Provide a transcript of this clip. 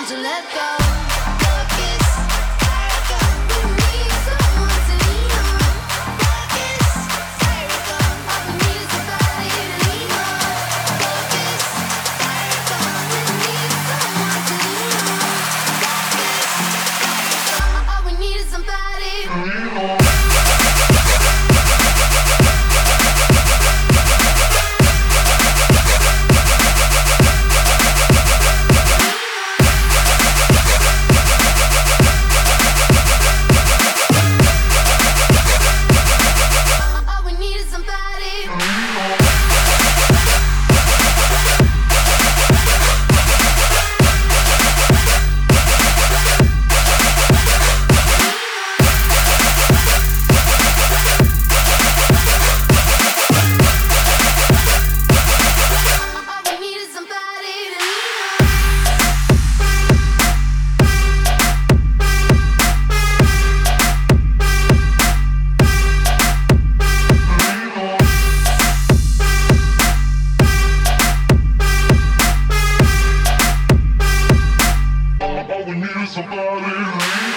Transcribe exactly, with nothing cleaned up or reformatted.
to let go. Focus, miracle. We need someone to lean on. Focus, miracle. All we need is somebody to lean on. Focus, miracle. We need someone to lean on. Focus, miracle. All we need is somebody to lean on. All we need is somebody to lean on.